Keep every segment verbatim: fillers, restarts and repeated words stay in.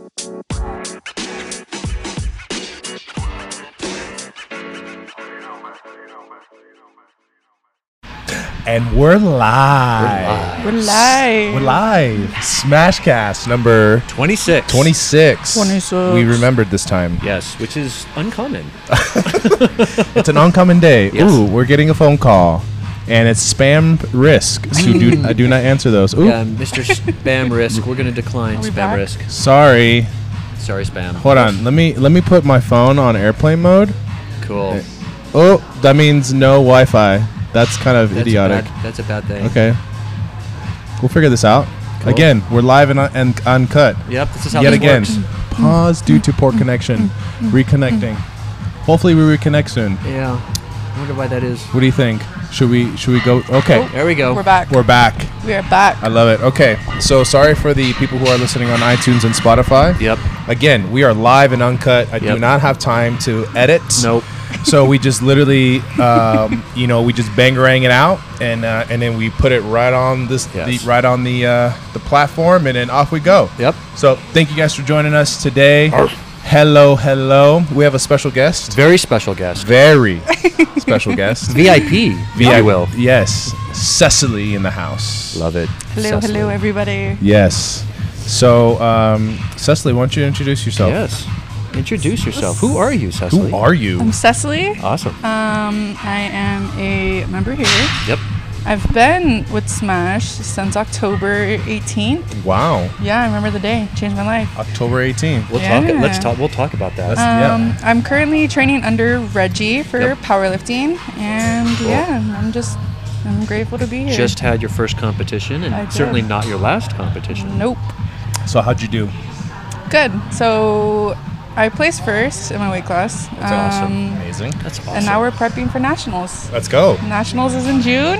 And we're live. We're live. We're live. Smashcast number twenty-six. twenty-six. twenty-six. We remembered this time. Yes, which is uncommon. It's an uncommon day. Yes. Ooh, we're getting a phone call. And it's spam risk. So do, I do not answer those. Ooh. Yeah, Mister Spam Risk. We're going to decline Are we Spam back? Risk. Sorry. Sorry, Spam. Hold on. Let me let me put my phone on airplane mode. Cool. Oh, that means no Wi-Fi. That's kind of That's idiotic. A bad, that's a bad thing. Okay. We'll figure this out. Cool. Again, we're live and, un- and uncut. Yep, this is how Yet this again. works. Pause due to poor connection. Reconnecting. Hopefully we reconnect soon. Yeah. I wonder why that is. What do you think? Should we should we go? Okay. There we go. We're back. We're back. We are back. I love it. Okay. So sorry for the people who are listening on iTunes and Spotify. Yep. Again, we are live and uncut. I do Yep. not have time to edit. Nope. So we just literally, um, you know, we just bangarang it out, and uh, and then we put it right on this, Yes. the, right on the uh, the platform, and then off we go. Yep. So thank you guys for joining us today. Hello, hello. We have a special guest. Very special guest. Very special guest. V I P, if V I you will. Yes, Cecily in the house. Love it. Hello, Cecily. hello, everybody. Yes. So, um, Cecily, why don't you introduce yourself? Yes. Introduce yourself. Who are you, Cecily? Who are you? I'm Cecily. Awesome. Um, I am a member here. Yep. I've been with Smash since October eighteenth. Wow. Yeah, I remember the day. Changed my life. October eighteenth. We'll Yeah. talk. Let's talk. We'll talk about that. That's- Um, Yeah. I'm currently training under Reggie for Yep. powerlifting, and Cool. yeah, I'm just I'm grateful to be here. Just had your first competition, and I did. certainly not your last competition. nope. So how'd you do? Good. So I placed first in my weight class. That's awesome. Amazing. That's awesome. And now we're prepping for nationals. Let's go. Nationals is in June.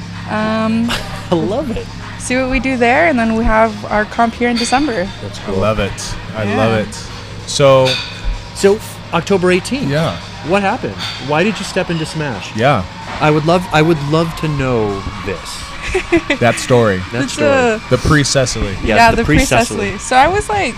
Um, I love it. see what we do there, and then we have our comp here in December. That's I cool. love it. I Yeah. love it. So, So October eighteenth. yeah. What happened? Why did you step into Smash? Yeah. I would love. I would love to know this. That story. That It's story. a- The pre-Cecily. Yes, yeah, the the pre-Cecily. pre-Cecily. So I was like,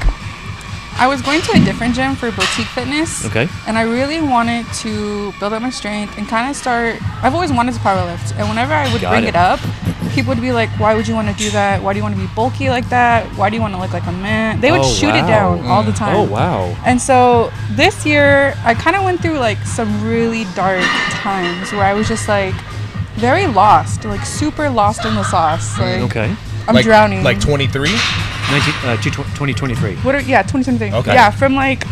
I was going to a different gym for boutique fitness. Okay. And I really wanted to build up my strength and kind of start. I've always wanted to powerlift, and whenever I would Got bring it. it up, people would be like, "Why would you want to do that? Why do you want to be bulky like that? Why do you want to look like a man?" They would Oh, shoot it wow. down all the Mm. time. Oh wow. And so this year, I kind of went through like some really dark times where I was just like very lost, like super lost in the sauce. Like Okay. I'm like, drowning. Like twenty-three? nineteen, uh, two- twenty twenty-three. What are, yeah, twenty twenty-three. Okay. Yeah, from like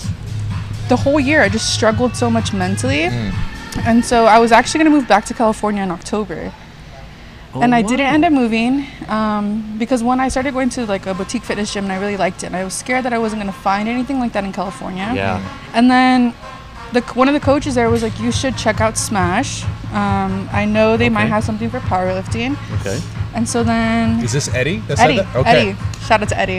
the whole year, I just struggled so much mentally. Mm. And so I was actually going to move back to California in October. Oh, and I wow. didn't end up moving um, because when I started going to like a boutique fitness gym and I really liked it, and I was scared that I wasn't going to find anything like that in California. Yeah. And then the one of the coaches there was like, "You should check out Smash. Um, I know they might Okay. have something for powerlifting." Okay. And so then Is this Eddie? That Eddie, said that? Okay. Eddie, shout out to Eddie.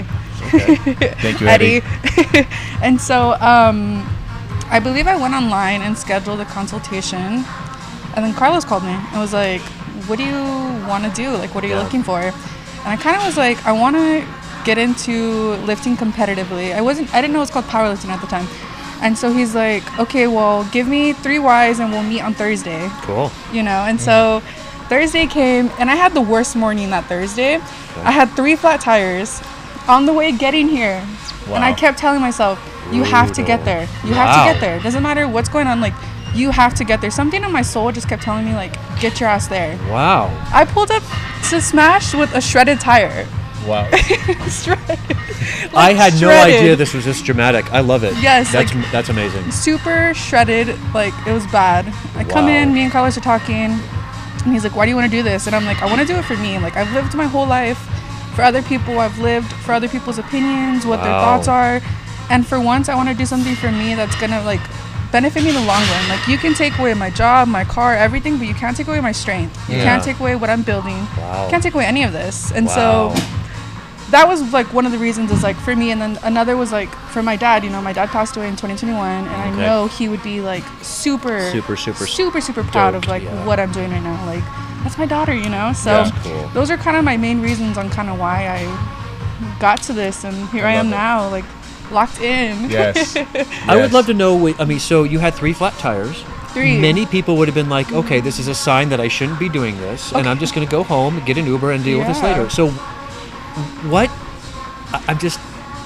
Thank you, Eddie. Eddie. And so um, I believe I went online and scheduled a consultation, and then Carlos called me and was like, "What do you want to do? Like, what are you Yeah. looking for?" And I kind of was like, "I want to get into lifting competitively." I wasn't, I didn't know it was called powerlifting at the time. And so he's like, "Okay, well, give me three Y's and we'll meet on Thursday." Cool. You know, and so Thursday came, and I had the worst morning that Thursday. I had three flat tires on the way getting here, and I Wow. kept telling myself, "You have to get there. You have Wow. to get there. Doesn't matter what's going on. Like, you have to get there." Something in my soul just kept telling me, like, "Get your ass there." Wow. I pulled up to Smash with a shredded tire. Wow. Shredded. I Like, had no shredded. idea this was this dramatic. I love it. Yes, That's like- that's amazing. Super shredded. Like, it was bad. I come Wow. in, me and Carlos are talking, and he's like, "Why do you want to do this?" And I'm like, "I want to do it for me. Like, I've lived my whole life for other people. I've lived for other people's opinions, what their Wow. thoughts are. And for once, I want to do something for me that's going to, like, benefit me in the long run. Like, you can take away my job, my car, everything, but you can't take away my strength. You Yeah. can't take away what I'm building. Wow. You can't take away any of this." And Wow. so that was like one of the reasons is like for me, and then another was like for my dad. You know, my dad passed away in twenty twenty-one, and I Okay. know he would be like super Super, super super super proud stoked, of like yeah. what I'm doing right now. Like, that's my daughter, you know. So Yeah. Cool. those are kind of my main reasons on kind of why I got to this, and here I, I am love it. now, like locked in. Yes. I would Yes. love to know. What, I mean, so you had three flat tires. Three. Many people would have been like, okay, this is a sign that I shouldn't be doing this, and I'm just going to go home, get an Uber, and deal with this Yeah. later. So, what? I- I'm just.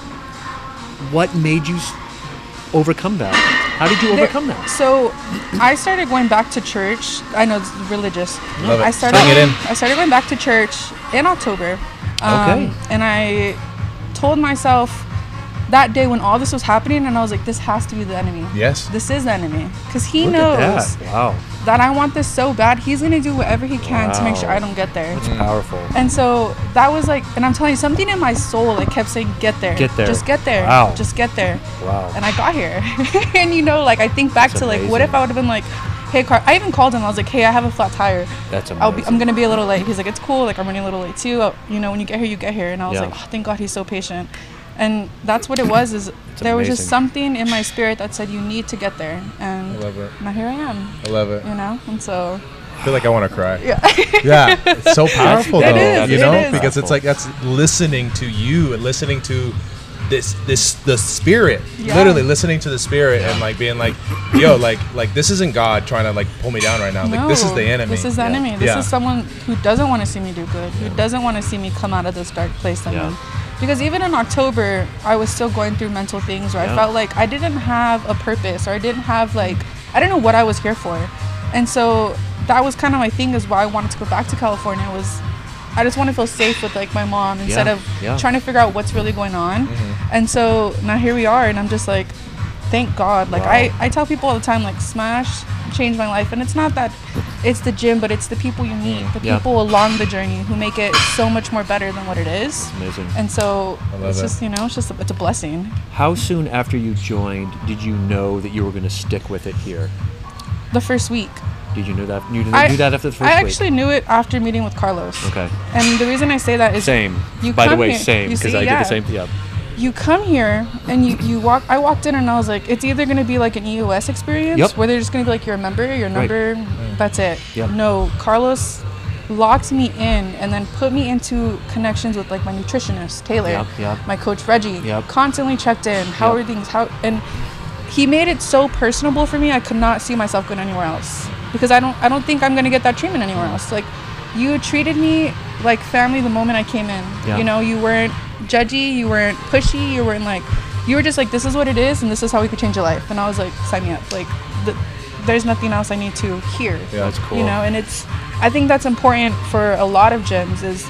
What made you s- overcome that? How did you There- overcome that? So, I started going back to church. I know it's religious. Love it. I started. Bring it in. I started going back to church in October. Um, Okay. And I told myself that day when all this was happening, and I was like, "This has to be the enemy. Yes. This is the enemy, because he Look knows at that. Wow, that I want this so bad. He's gonna do whatever he can to make sure Wow. I don't get there." that's powerful. And so that was like, and I'm telling you, something in my soul like kept saying, "Get there, Get there. just get there, Wow. just get there." Wow. And I got here. And you know, like I think back That's to like, what amazing. if I would have been like, "Hey, Car," I even called him. I was like, "Hey, I have a flat tire. That's I'll be, I'm amazing. gonna be a little late." He's like, "It's cool. Like I'm running a little late too. Uh, You know, when you get here, you get here." And I was Yeah. like, "Oh, thank God he's so patient." And that's what it was. Is there was just amazing. something in my spirit that said, "You need to get there." And I love it. now here I am. I love it. You know, and so I feel like I want to cry. yeah. Yeah, it's so powerful It though, is, you it know, is. because it's like that's listening to you and listening to this this the spirit, Yeah. literally listening to the spirit and like being like, yo, like like this isn't God trying to like pull me down right now. Like this is No, the enemy. This is the Yeah. enemy. This Yeah. is someone who doesn't want to see me do good, who doesn't want to see me come out of this dark place I'm Yeah. in. Because even in October, I was still going through mental things where Yeah. I felt like I didn't have a purpose, or I didn't have like, I didn't know what I was here for. And so that was kind of my thing, is why I wanted to go back to California, was I just want to feel safe with like my mom instead Yeah, of yeah. trying to figure out what's really going on. And so now here we are, and I'm just like, thank God. Like Wow. I, I tell people all the time, like Smash changed my life, and it's not that it's the gym, but it's the people you meet, the Yeah. people along the journey who make it so much more better than what it is. Amazing. And so I love it's it. just, you know, it's just a, it's a blessing. How soon after you joined did you know that you were going to stick with it here? The first week, Did you know that? You didn't I do that after the first I week? actually knew it after meeting with Carlos. Okay. And the reason I say that is Same. You By the come way, here- same you because see, I yeah. did the same. Yeah. you come here and you, you walk I walked in and I was like, it's either going to be like an E O S experience Yep. where they're just going to be like, you're a member, your Right. number, that's it. Yep. No, Carlos locked me in and then put me into connections with like my nutritionist, Taylor, Yep, yep. my coach, Reggie, Yep. constantly checked in. How Yep. are things? How, and he made it so personable for me. I could not see myself going anywhere else, because I don't, I don't think I'm going to get that treatment anywhere else. Like, you treated me like family the moment I came in. Yeah. You know, you weren't judgy, you weren't pushy, you weren't like, you were just like, this is what it is, and this is how we could change your life. And I was like, sign me up. Like, the, there's nothing else I need to hear. Yeah, That's cool. You know, and it's, I think that's important for a lot of gyms, is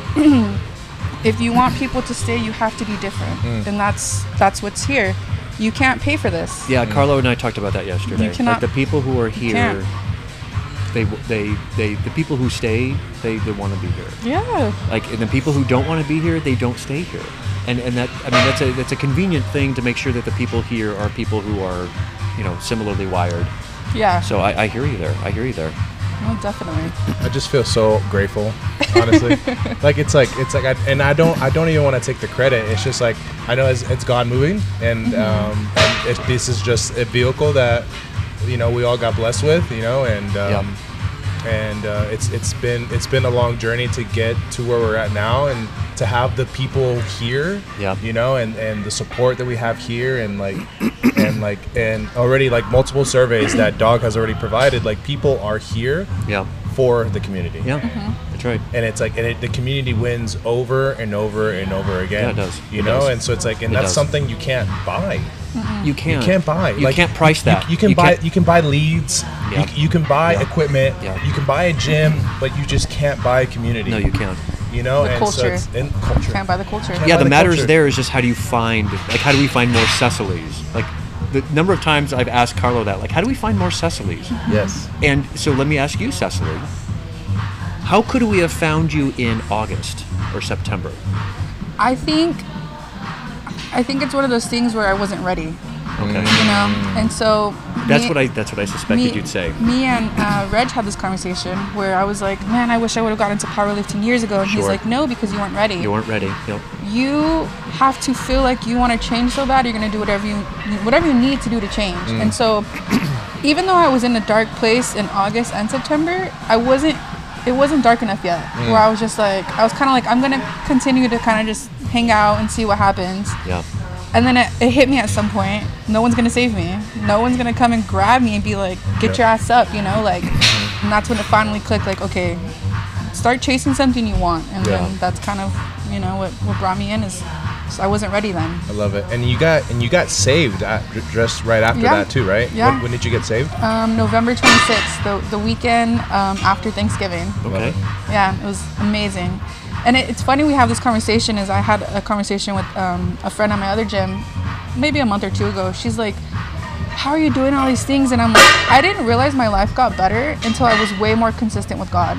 if you want people to stay, you have to be different. Mm. And that's, that's what's here. You can't pay for this. Yeah, Carlo and I talked about that yesterday. You cannot- like the people who are here, can't. they they they the people who stay, they, they want to be here. Yeah. Like, and the people who don't want to be here, they don't stay here. And and that, I mean, that's a that's a convenient thing to make sure that the people here are people who are, you know, similarly wired. Yeah. So I, I hear you there. I hear you there. No, definitely. I just feel so grateful, honestly. Like it's like it's like, I, and I don't I don't even want to take the credit. It's just like I know it's, it's God moving, and um, and it, this is just a vehicle that, you know, we all got blessed with, you know, and um, and uh, it's it's been it's been a long journey to get to where we're at now, and to have the people here, Yeah. you know, and and the support that we have here, and like and like and already like multiple surveys that Dog has already provided, like people are here Yeah. for the community. Yeah. Mm-hmm. That's right. And it's like, and it, the community wins over and over and over again. Yeah, it does. You It know, does. and so it's like, and It that's does. something you can't buy. You can't. You can't buy. You Like, can't price that. You, you can buy. can't- You can buy leads. Yeah. You, you can buy Yeah. equipment. Yeah. You can buy a gym, but you just can't buy a community. No, you can't. You know, The and so culture. it's in culture. Can't buy the culture. Can't Yeah, buy the the matters culture. there is just how do you find, like, how do we find more Cecilys? Like, the number of times I've asked Carlo that, like, how do we find more Cecilys? Yes. And so let me ask you, Cecily, how could we have found you in August or September? I think, I think it's one of those things where I wasn't ready. Okay. You know, and so That's me- what I that's what I suspected me, you'd say. Me and uh, Reg had this conversation where I was like, man, I wish I would have gotten into powerlifting years ago. And he's Sure. like, no, because you weren't ready. You weren't ready. Yep. You have to feel like you want to change so bad, you're going to do whatever you whatever you need to do to change. Mm. And so even though I was in a dark place in August and September, I wasn't it wasn't dark enough yet Mm. where I was just like, I was kind of like, I'm going to continue to kind of just hang out and see what happens. Yeah. And then it, it hit me at some point. No one's gonna save me. No one's gonna come and grab me and be like, "Get Yep. your ass up," you know, like. And that's when it finally clicked. Like, okay, start chasing something you want, and Yeah. then that's kind of, you know, what what brought me in is. So I wasn't ready then. I love it. And you got and you got saved at, just right after Yeah. that too, right? Yeah. When, when did you get saved? Um, November twenty-sixth, the the weekend um, after Thanksgiving. Okay. Yeah, it was amazing. And it, it's funny we have this conversation. Is I had a conversation with um, a friend at my other gym, maybe a month or two ago. She's like, "How are you doing all these things?" And I'm like, I didn't realize my life got better until I was way more consistent with God.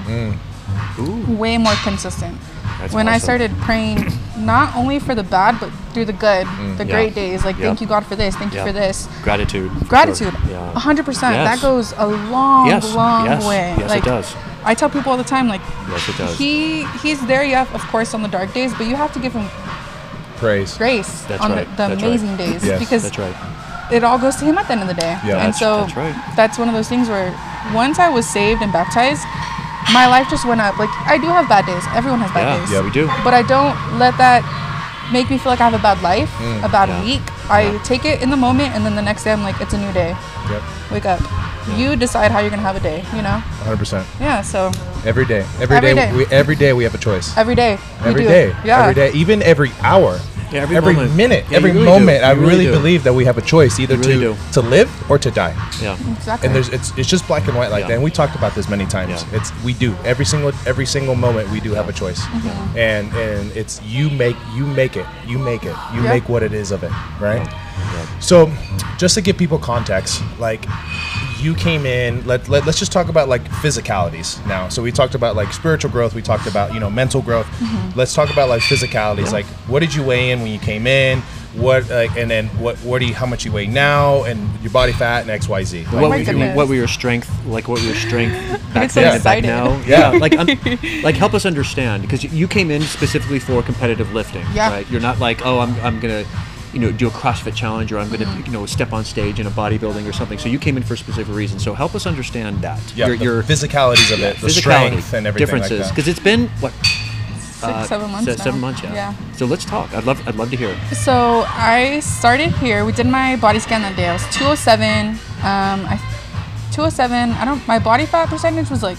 Ooh. Way more consistent. That's when I awesome. started praying, not only for the bad, but through the good, the Yeah. great days. Like, Yeah. thank you, God, for this. Thank Yeah. you for this. Gratitude. for Gratitude. sure. Yeah. A hundred percent. Yes. That goes a long, Yes. long Yes. way. Yes, it like, does. I tell people all the time, like, Yes, it does. he he's there, yeah, of course, on the dark days, but you have to give him Praise. grace That's on right. the, the That's amazing right. days Yes. because That's right. it all goes to him at the end of the day. Yeah. and That's- so that's right. that's one of those things where once I was saved and baptized, my life just went up. Like, I do have bad days. Everyone has bad Yeah. days. Yeah, we do. But I don't let that make me feel like I have a bad life, a bad Yeah. week. I Yeah. take it in the moment, and then the next day I'm like, it's a new day. Yep. Wake up. You decide how you're gonna have a day. You know? one hundred percent. Yeah. So Every day. Every, Every day. day. We, every day we have a choice. every day. we Every do. day. Yeah. Every day. Even every hour. Yeah, every moment. minute. Yeah, you every really do. moment. I You really really do. believe that we have a choice either You really to do. to live or to die. Yeah. Exactly. And there's it's it's just black and white like Yeah. that. And we talked about this many times. Yeah. It's we do every single every single moment we do have a choice. Mm-hmm. And and it's you make you make it. You make it. You Yeah. make what it is of it, right? Yeah. So, just to give people context, like you came in, let, let, let's just talk about like physicalities now. So we talked about like spiritual growth, we talked about, you know, mental growth. Mm-hmm. Let's talk about like physicalities. Yeah. Like what did you weigh in when you came in? What like and then what what do you how much you weigh now and your body fat and X Y Z. What, my were your, goodness. what were your strength? Like what were your strength back It's so then and back excited. now? Yeah. Like um, like help us understand because you came in specifically for competitive lifting, Yeah. right? You're not like oh I'm I'm gonna you know do a CrossFit challenge or I'm gonna Mm-hmm. you know step on stage in a bodybuilding or something. So you came in for a specific reason. So help us understand that. Yeah, your, the your physicalities of it, the physicality, strength and everything differences. like that. Because it's been what Six, seven months se- now. seven months, yeah. Yeah. So let's talk. I'd love I'd love to hear. So I started here. We did my body scan that day. I was two oh seven. Um, I two oh seven. I don't. My body fat percentage was like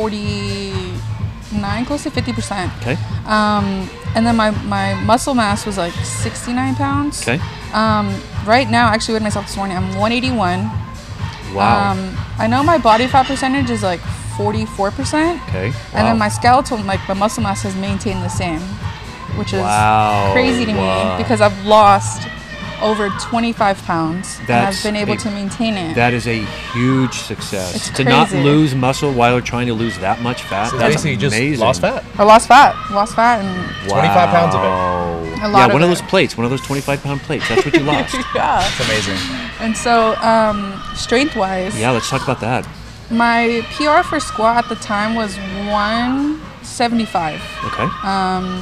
forty-nine, close to fifty percent. Okay. Um, and then my my muscle mass was like sixty-nine pounds. Okay. Um, right now, actually, weighed myself this morning. I'm one eighty-one. Wow. Um, I know my body fat percentage is like forty-four percent. okay. And Wow. then my skeletal, like my muscle mass, has maintained the same, which is Wow. crazy to Wow. me because I've lost over twenty-five pounds and That's I've been able a- to maintain it. That is a huge success. It's to not crazy. lose muscle while you're trying to lose that much fat. So that's basically you just amazing. lost fat. I lost fat, lost fat, and twenty-five pounds of it. Wow. A lot yeah, of one of it. those plates, one of those twenty-five pound plates. That's what you lost. yeah. It's amazing. And so, um, strength-wise, Yeah, let's talk about that. my P R for squat at the time was one seventy-five. Okay. Um,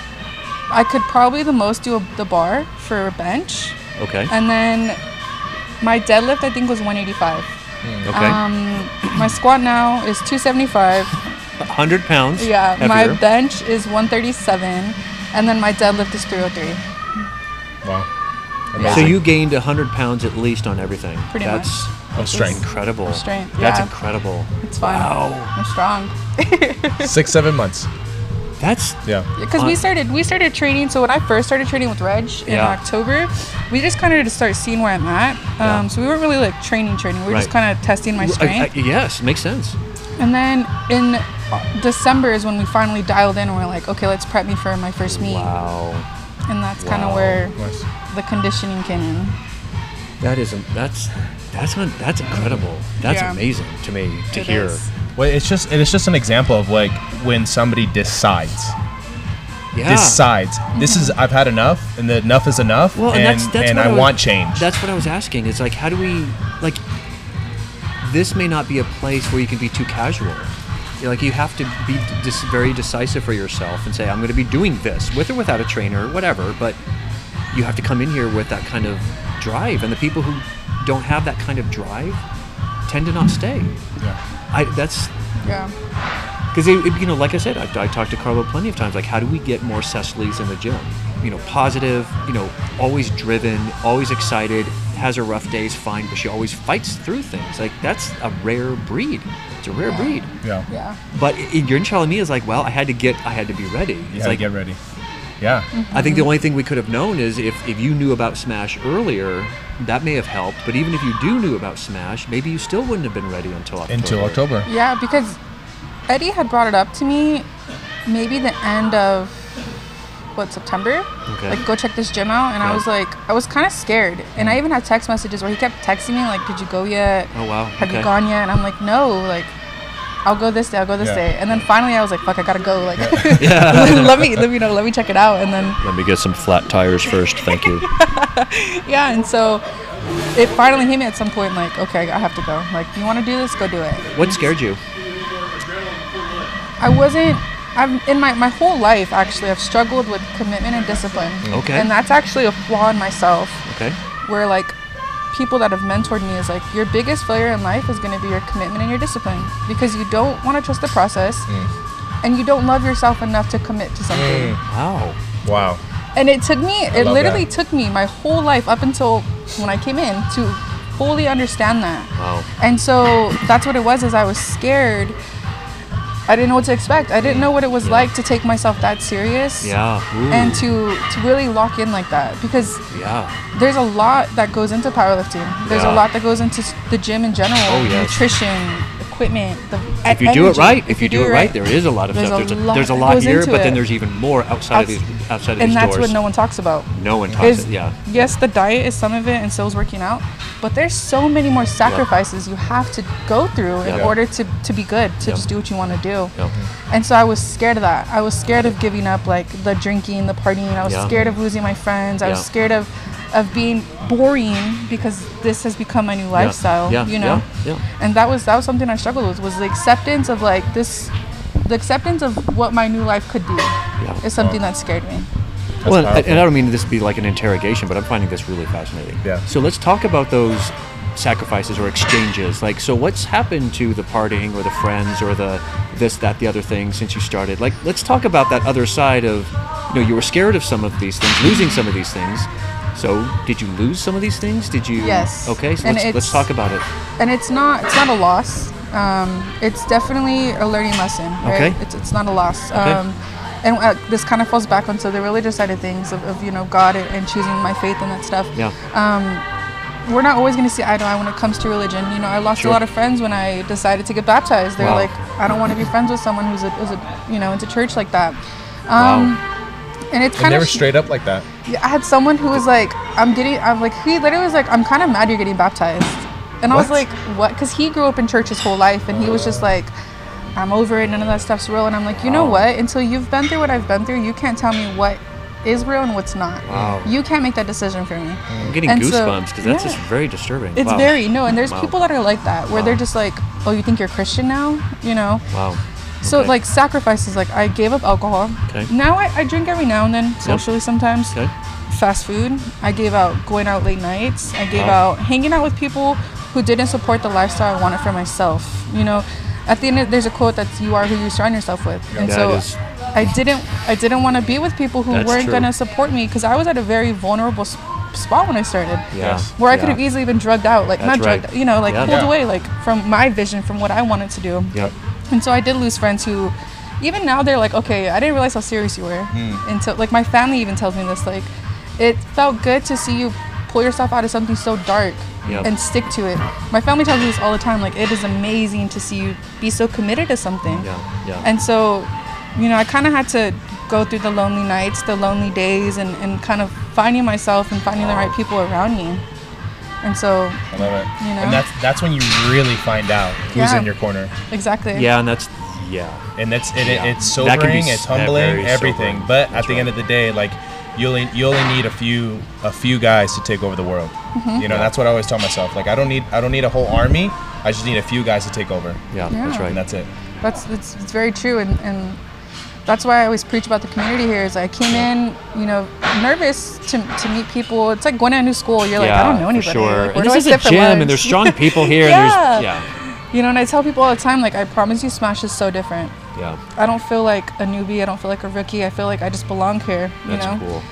I could probably the most do a, the bar for a bench. Okay. And then my deadlift, I think, was one eighty-five. Okay. Um, my squat now is two seventy-five. one hundred pounds. Yeah, my heavier. bench is one thirty-seven. And then my deadlift is three oh three. Wow. So Amazing. you gained one hundred pounds at least on everything. Pretty That's Of strength. incredible. Strength, That's yeah. incredible. It's fun. Wow. I'm strong. Six, seven months. That's Yeah. Because Uh, we started we started training. So when I first started training with Reg in Yeah. October, we just kind of to start seeing where I'm at. Um, Yeah. So we weren't really like training training. We were just Right. kind of testing my I- I- strength. yes, makes sense. And then in December is when we finally dialed in and we're like, okay, let's prep me for my first meet. Wow. And that's kind of Wow. where Nice. the conditioning came in. That is that's that's un, that's incredible. That's Yeah. amazing to me to It hear. is. Well, it's just it's just an example of like when somebody decides. Yeah. Decides. This is I've had enough, and the enough is enough, Well, and and, that's- that's and what I I was- want change. That's what I was asking. It's like, how do we, like, this may not be a place where you can be too casual. You're like, you have to be just very decisive for yourself and say, I'm going to be doing this with or without a trainer, whatever. But you have to come in here with that kind of drive. And the people who don't have that kind of drive tend to not stay. Yeah. I that's Yeah. because you know, like I said, I, I talked to Carlo plenty of times. Like, how do we get more Cecilys in the gym? you know, positive, you know, always driven, always excited, has her rough days, fine, but she always fights through things. Like, that's a rare breed. It's a rare breed. Yeah. Yeah. But i- your telling me is like, well, I had to get, I had to be ready. You It's gotta like, get ready. Yeah. I think the only thing we could have known is if, if you knew about Smash earlier, that may have helped. But even if you do knew about Smash, maybe you still wouldn't have been ready until October. Until October. Yeah, because Eddie had brought it up to me maybe the end of what, September? Okay. Like, go check this gym out. And Yeah. I was like, I was kind of scared. And I even had text messages where he kept texting me like, did you go yet? Oh, wow. Have Okay. you gone yet? And I'm like, no, like, I'll go this day, I'll go this Yeah. day. And then finally I was like, fuck, I gotta go. Like, let me, let me know, let me check it out. And then, Let me get some flat tires first. Thank you. yeah. And so it finally hit me at some point, like, okay, I have to go. Like, you want to do this? Go do it. What scared you? I wasn't. I've in my, my whole life actually I've struggled with commitment and discipline. Okay. And that's actually a flaw in myself. Okay. Where like people that have mentored me is like your biggest failure in life is going to be your commitment and your discipline because you don't want to trust the process and you don't love yourself enough to commit to something. Wow. Wow. And it took me. It love literally that. took me my whole life up until when I came in to fully understand that. Wow. And so that's what it was. Is I was scared. I didn't know what to expect. I didn't know what it was like to take myself that serious. Yeah. Ooh. And to to really lock in like that because Yeah. there's a lot that goes into powerlifting. There's Yeah. a lot that goes into s- the gym in general. Oh, yes. Nutrition, equipment. The If you do it right, if you do it right, there is a lot of There's stuff. a There's a, lot there's a that lot goes here, into but then it. there's even more outside of these outside of and these that's doors. what no one talks about. No one talks Is it. Yeah. yes, the diet is some of it, and so is working out. But there's so many more sacrifices you have to go through in Yeah. order to, to be good, to Yeah. just do what you want to do. Yeah. And so I was scared of that. I was scared of giving up like the drinking, the partying. I was Yeah. scared of losing my friends. I was Yeah. scared of of being boring because this has become my new lifestyle. Yeah. You know? Yeah. Yeah. And that was that was something I struggled with was the acceptance of like this the acceptance of what my new life could be is something that scared me. Well, and, powerful. and I don't mean this to be like an interrogation, but I'm finding this really fascinating. Yeah. So let's talk about those sacrifices or exchanges. Like, so what's happened to the partying or the friends or the this, that, the other thing since you started? Like, let's talk about that other side of, you know, you were scared of some of these things, losing some of these things. So did you lose some of these things? Did you? Yes. Okay, so And let's, let's it's- talk about it. And it's not it's not a loss. Um, it's definitely a learning lesson, right? Okay. It's it's not a loss. Um, and uh, this kind of falls back onto the religious side of things of, of you know God and, and choosing my faith and that stuff. Yeah. We're not always going to see eye to eye when it comes to religion. You know, I lost Sure. a lot of friends when I decided to get baptized. They're Wow. like, I don't want to be friends with someone who's a, who's a you know into church like that. Um, Wow. And it's And kind they of were straight up like that. Yeah, I had someone who was like, I'm getting, I'm like, he literally was like, I'm kind of mad you're getting baptized. And I was What? like, what? Because he grew up in church his whole life and he was just like, I'm over it, none of that stuff's real. And I'm like, you know Wow. what? Until you've been through what I've been through, you can't tell me what is real and what's not. Wow. You can't make that decision for me. I'm getting And so- goosebumps because that's yeah. just very disturbing. It's Wow. very, no, and there's Wow. people that are like that, where Wow. they're just like, oh, you think you're Christian now? You know? Wow. So Okay. like sacrifices, like I gave up alcohol. Okay. Now I, I drink every now and then, socially sometimes. Okay. Fast food. I gave out going out late nights. I gave Wow. out hanging out with people who didn't support the lifestyle I wanted for myself. You know, at the end of, there's a quote that's you are who you surround yourself with. And That so is- I didn't I didn't want to be with people who That's weren't true. going to support me because I was at a very vulnerable s- spot when I started. Yeah. Where I Yeah. could have easily been drugged out, like That's not right. drugged, you know, like Yeah. pulled Yeah. away, like from my vision, from what I wanted to do. Yep. And so I did lose friends who, even now, they're like, okay, I didn't realize how serious you were. Until like my family even tells me this, like, it felt good to see you pull yourself out of something so dark Yep. and stick to it. My family tells me this all the time, like, it is amazing to see you be so committed to something. Yeah. Yeah. And so, you know, I kind of had to go through the lonely nights, the lonely days, and, and kind of finding myself and finding the right people around me. And so, I love it. You know? And that's that's when you really find out who's Yeah. in your corner. exactly. yeah, and that's yeah. And that's it, Yeah. it's That can be sobering, s- it's yeah, humbling, very everything. sobering. But at That's the end right. of the day, like you only you only need a few a few guys to take over the world. Mm-hmm. You know, that's what I always tell myself. Like I don't need I don't need a whole army. I just need a few guys to take over. Yeah, Yeah. that's right. And that's it. That's it's, it's very true, and, and that's why I always preach about the community here. Is I came in, you know, nervous to, to meet people. It's like going to a new school. You're like, I don't know for anybody. Sure. Like, and where do this I is a sit for gym, lunch? and there's strong people here. Yeah. And there's, yeah. You know, and I tell people all the time, like, I promise you, Smash is so different. Yeah. I don't feel like a newbie. I don't feel like a rookie. I feel like I just belong here. You That's know. cool.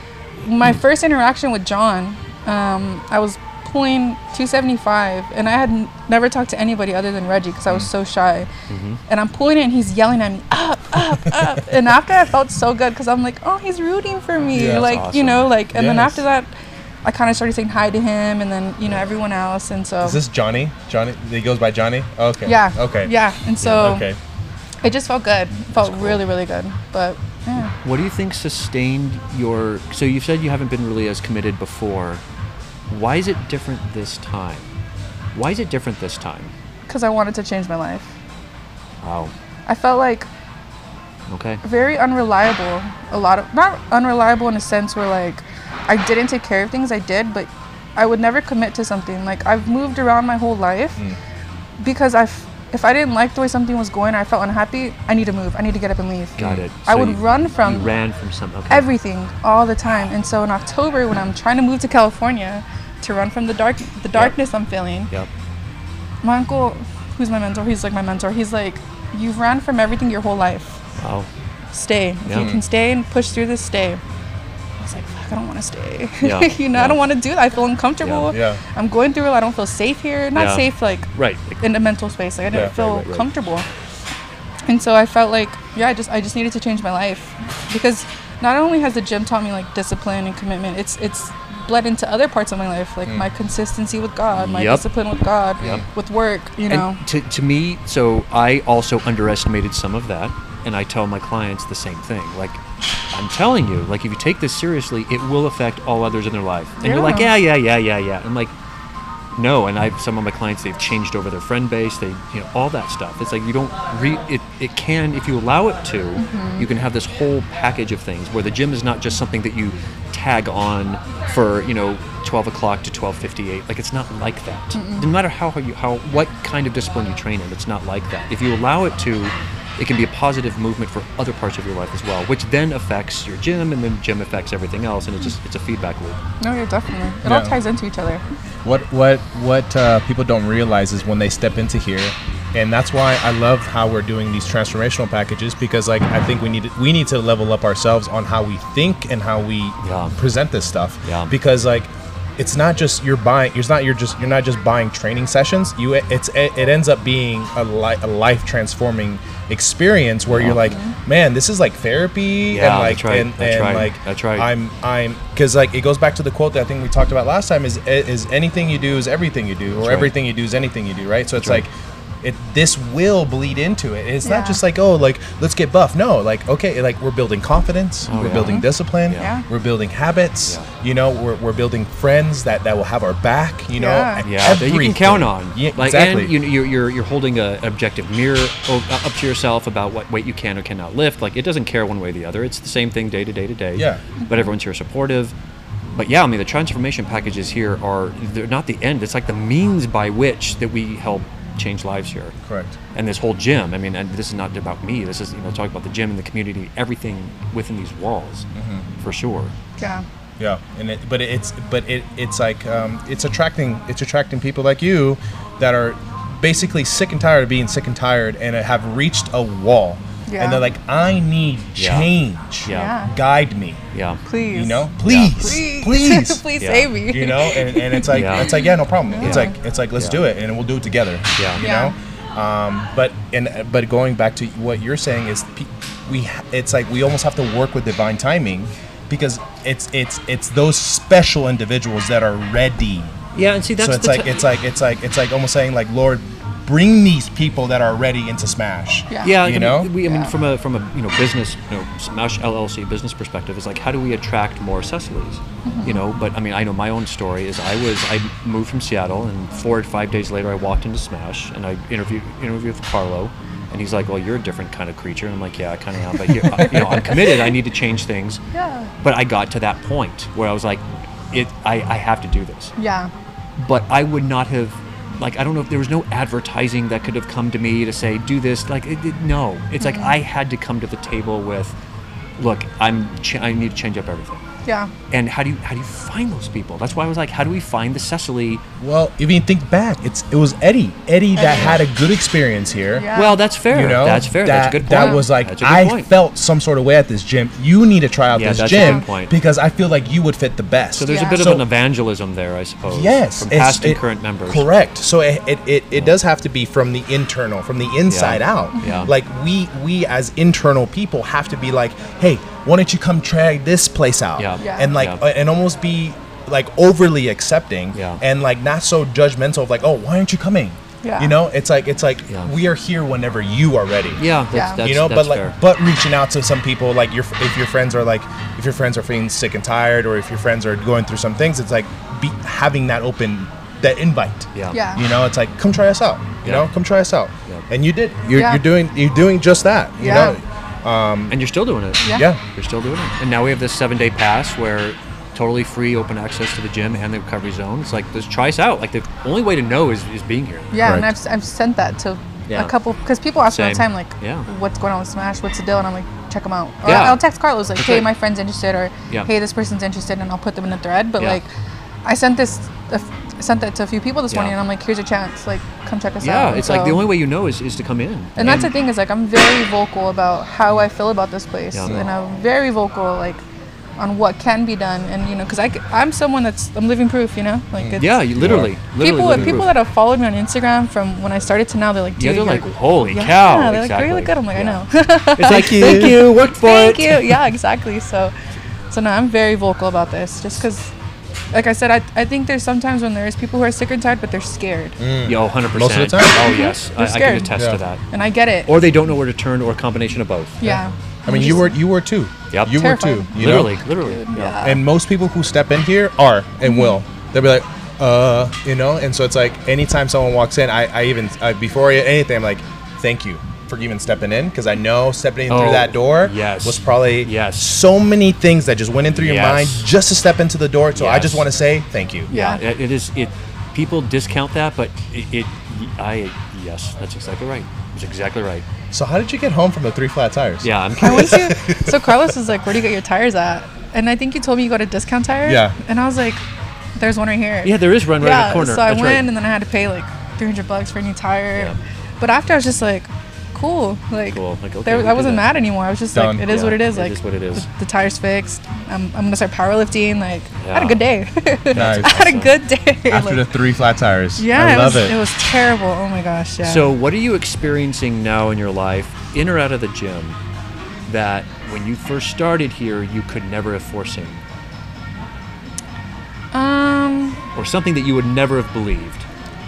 my first interaction with John, um, I was pulling two seventy-five, and I had n- never talked to anybody other than Reggie because I was so shy. Mm-hmm. And I'm pulling it, and he's yelling at me, up, up, up. And after, I felt so good because I'm like, oh, he's rooting for me. Yeah, that's like, awesome. you know, like, and then Yes. after that, I kind of started saying hi to him, and then, you know, everyone else. And so, Is this Johnny? Johnny? He goes by Johnny? Okay. yeah. Okay. Yeah. And so, Okay. it just felt good. Felt cool. really, really good. But, yeah. What do you think sustained your? So you said you haven't been really as committed before. Why is it different this time? Why is it different this time? Because I wanted to change my life. Wow. I felt like Okay. very unreliable. A lot of, not unreliable in a sense where like I didn't take care of things, I did, but I would never commit to something. Like I've moved around my whole life Mm. because I've, if I didn't like the way something was going or I felt unhappy, I need to move. I need to get up and leave. Got it. I So would you- run from You ran from some. Okay. everything all the time. And so in October, when I'm trying to move to California to run from the dark, the darkness I'm feeling, Yep. my uncle, who's my mentor, he's like my mentor. He's like, you've ran from everything your whole life. Wow. Stay. If Yeah. you can stay and push through this, stay. I was like, fuck, I don't want to stay. Yeah, you know, yeah. I don't want to do that. I feel uncomfortable. Yeah. I'm going through it. I don't feel safe here. Not Yeah. safe, like, Right. Like, in a mental space. Like, I didn't Yeah, feel right, right, right. comfortable. And so I felt like, yeah, I just I just needed to change my life. Because not only has the gym taught me, like, discipline and commitment, it's it's bled into other parts of my life, like my consistency with God, my Yep. discipline with God, Yep. with work, you know. And to, to me, so I also underestimated some of that, and I tell my clients the same thing. Like, I'm telling you, like, if you take this seriously, it will affect all others in their life. And you're like, yeah, Yeah. yeah, yeah, yeah, yeah. I'm like, no. And I, some of my clients, they've changed over their friend base. They, you know, all that stuff. It's like you don't re. It, it can, if you allow it to, Mm-hmm. you can have this whole package of things where the gym is not just something that you tag on for, you know, twelve o'clock to twelve fifty-eight. Like, it's not like that. No matter how, how you how what kind of discipline you train in, it's not like that. If you allow it to, it can be a positive movement for other parts of your life as well, which then affects your gym, and then gym affects everything else, and it's just it's a feedback loop. No, yeah, definitely. It all Yeah. ties into each other. What what what uh, people don't realize is when they step into here, and that's why I love how we're doing these transformational packages, because like I think we need to, we need to level up ourselves on how we think and how we Yeah. present this stuff. Yeah. Because like it's not just you're buying it's not you're just you're not just buying training sessions. You it's it, it ends up being a, li- a life transforming experience where you're like, man, this is like therapy. Yeah, and like that's right, and, that's and right, like that's right. I'm I'm because like it goes back to the quote that I think we talked about last time, is is anything you do is everything you do, or right. everything you do is anything you do, right? So it's right. like it this will bleed into it. It's Yeah. not just like, oh, like let's get buff. No, like okay, like we're building confidence, Oh, we're yeah. building discipline, Yeah. we're building habits. Yeah. You know, we're, we're building friends that, that will have our back. You know, Yeah. Yeah, that you can everything. count on. Yeah, like, exactly. And you, you're you're you're holding a objective mirror o- up to yourself about what weight you can or cannot lift. Like, it doesn't care one way or the other. It's the same thing day to day to day. Yeah. But everyone's here supportive. But yeah, I mean, the transformation packages here are they're not the end. It's like the means by which that we help change lives here. Correct. And this whole gym. I mean, and this is not about me. This is, you know, talking about the gym and the community, everything within these walls, Mm-hmm. for sure. Yeah. Yeah, and it, but it's but it it's like um, it's attracting it's attracting people like you that are basically sick and tired of being sick and tired and have reached a wall, Yeah. and they're like, I need Yeah. change. Yeah. Yeah. Guide me. Yeah. Please. You know, please, Please. please. Please Yeah. save me. You know, and, and it's like Yeah. it's like yeah, no problem. It's Yeah. like it's like let's Yeah. do it, and we'll do it together. Yeah. You Yeah. know, um, but and but going back to what you're saying is pe- we ha- it's like we almost have to work with divine timing, because it's it's it's those special individuals that are ready. Yeah, and see, that's So it's the like ti- it's like it's like it's like almost saying like, Lord, bring these people that are ready into Smash. Yeah. Yeah, You I know? mean, we, I mean, Yeah. from a from a you know business, you know, Smash L L C business perspective, is like, how do we attract more Cecilys? You know, but I mean, I know my own story is I was I moved from Seattle, and four or five days later, I walked into Smash, and I interviewed interviewed with Carlo, and he's like, well, you're a different kind of creature, and I'm like, yeah, I kind of am, but you you know, I'm committed. I need to change things. Yeah. But I got to that point where I was like, it, I, I have to do this. Yeah. But I would not have, like, I don't know if there was no advertising that could have come to me to say, do this. Like, it, it, no. It's like I had to come to the table with, look, I'm ch- I need to change up everything. Yeah. And how do you how do you find those people? That's why I was like, how do we find the Cecily? Well, if you think back, it's it was Eddie. Eddie that Eddie. had a good experience here. Yeah. Well, that's fair. You know, that's fair. That, that's a good point. That was like That's a good I point. felt some sort of way at this gym. You need to try out Yeah, this that's a gym good point. because I feel like you would fit the best. So there's Yeah. a bit So- of an evangelism there, I suppose. Yes, From it's- past and it- current members. Correct. So it, it, it, it does have to be from the internal, from the inside Yeah. out. Yeah. Like we we as internal people have to be like, hey, why don't you come try this place out? Yeah. Yeah. And like Yeah. uh, and almost be like overly accepting Yeah. and like not so judgmental of like, oh, why aren't you coming? Yeah. You know, it's like it's like Yeah. we are here whenever you are ready. Yeah, that's, Yeah. that's you know, that's but like, fair. but reaching out to some people, like your if your friends are like, if your friends are feeling sick and tired, or if your friends are going through some things, it's like be, having that open, that invite. yeah. Yeah. You know, it's like come try us out. You Yeah. know, come try us out. Yeah. And you did. You're, Yeah. you're doing you're doing just that. You Yeah. know. And you're still doing it. Yeah. Yeah. You're still doing it. And now we have this seven day pass where totally free open access to the gym and the recovery zone. It's like, just try us out. Like the only way to know is, is being here. Yeah, and Correct. I've, I've sent that to Yeah. a couple because people ask me all the Same. time like, Yeah. what's going on with Smash? What's the deal? And I'm like, check them out. Or Yeah. I'll text Carlos like, That's hey, right. my friend's interested, or Yeah. hey, this person's interested, and I'll put them in the thread. But Yeah. like, I sent this, uh, I sent that to a few people this Yeah. morning, and I'm like, here's a chance, like, come check us Yeah, out. it's like the So- only way you know is, is to come in. And that's the thing is like I'm very vocal about how I feel about this place, Yeah. and I'm very vocal like on what can be done, and you know, because I c- I'm someone that's I'm living proof, you know, like it's, Yeah, you literally. literally people living people proof. that have followed me on Instagram from when I started to now, they're like, dude, Yeah, they're you're- like, holy yeah, cow. they're like, exactly. you're really good. I'm like, Yeah. I know. It's like, thank you, worked for Thank it. you. Yeah, exactly. So, so no, I'm very vocal about this, just because, like I said, I, I think there's sometimes when there's people who are sick and tired, but they're scared, Yo, one hundred percent. Most of the time. Oh, yes. I, I can scared. attest Yeah. to that. and I get it. Or they don't know where to turn, or a combination of both. yeah. I mean, you were you were too. Yep. You Terrified. were too. You know? Literally, literally. Yeah. Yeah. And most people who step in here are and will. They'll be like, uh, you know. And so it's like anytime someone walks in, I, I even I, before anything, I'm like, thank you for even stepping in, because I know stepping in Oh, through that door yes. was probably Yes. so many things that just went in through your Yes. mind just to step into the door. So I Yes. just want to say thank you. Yeah, Yeah. It, it is. It people discount that, but it, it. I yes, that's exactly right. It's exactly right. So how did you get home from the three flat tires? Yeah, I'm I went curious. to, so Carlos was like, where do you get your tires at? And I think you told me you go to Discount Tire. Yeah. And I was like, there's one right here. Yeah, there is one right yeah, in the corner. So I That's went right. and then I had to pay like three hundred bucks for a new tire. Yeah. But after I was just like, cool. Like, Cool. Like, okay, there, we I did wasn't that. mad anymore. I was just Done. like, it is Yeah, what it is. it Like, is what it is. The, the tire's fixed. I'm, I'm going to start powerlifting. Like, I had a Yeah. good day. Nice. I had a good day. After the Like, three flat tires. yeah, I it love was, it. it was terrible. Oh my gosh. Yeah. So, what are you experiencing now in your life, in or out of the gym, that when you first started here you could never have foreseen, um, or something that you would never have believed?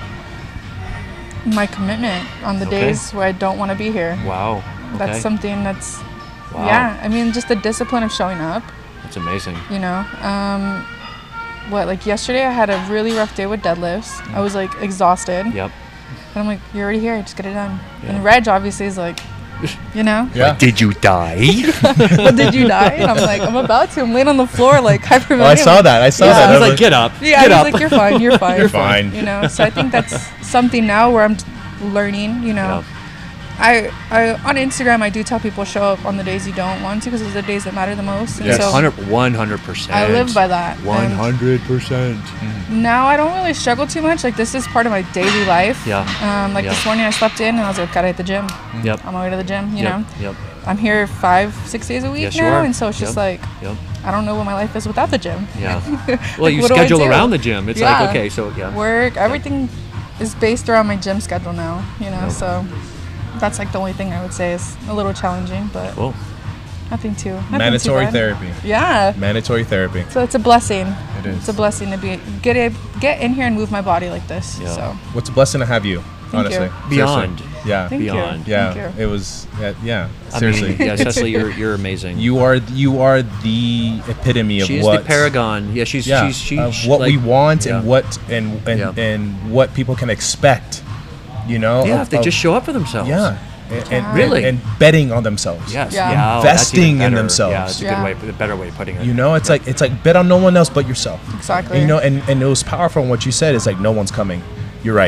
my commitment on the Okay. days where I don't want to be here. Wow. That's Okay. something that's, Wow. yeah, I mean, just the discipline of showing up, That's amazing. you know. Um, what, like yesterday I had a really rough day with deadlifts. I was like exhausted. Yep. And I'm like, you're already here, just get it done. Yeah. And Reg obviously is like, you know, Yeah. Did you die? but did you die? And I'm like, I'm about to. I'm laying on the floor like hyperventilating. Oh, I saw that. I saw Yeah. that. I I was was like, get up. Yeah, get he's up. like, you're fine, you're fine. You're fine. You know, so I think that's something now where I'm learning, you know. Yeah. I, I on Instagram I do tell people show up on the days you don't want to, because those are the days that matter the most. And Yes. so one hundred percent. I live by that. And one hundred percent. now I don't really struggle too much. Like, this is part of my daily life. Yeah. Um, like Yeah. this morning I slept in and I was like, gotta hit the gym. Yep. On my way to the gym, you Yep. know. Yep. I'm here five, six days a week Yes, you now, are. and so it's just Yep. like Yep. I don't know what my life is without the gym. Yeah. Like, Well, you what do I schedule do? around the gym. It's Yeah. like, okay, so yeah. Work, everything is based around my gym schedule now, you know. Yep. So that's like the only thing I would say is a little challenging, but Cool. nothing too. Nothing Mandatory too bad. therapy. Yeah. Mandatory therapy. So it's a blessing. It is. It's a blessing to be get it, get in here and move my body like this. Yeah. So What's a blessing to have you, Thank honestly. you. Beyond. Seriously. Yeah. thank Beyond. you. Yeah. Thank you. It was. Yeah. yeah I seriously. mean, yeah, Cecily, you're you're amazing. You are you are the epitome of she is what the paragon. Yeah, she's yeah, she's she's of what we like- want yeah. and what and and, Yeah. and what people can expect. You know. Yeah, of- if they of- just show up for themselves. Yeah. And, and, Yeah. Really? and betting on themselves. Yes. Yeah. Yeah. oh, that's even Investing in better. themselves. Yeah, that's a Yeah. good way, a better way of putting it. You know, it's like it's like bet on no one else but yourself. Exactly. And, you know, and, and it was powerful in what you said. It's like no one's coming. You're right.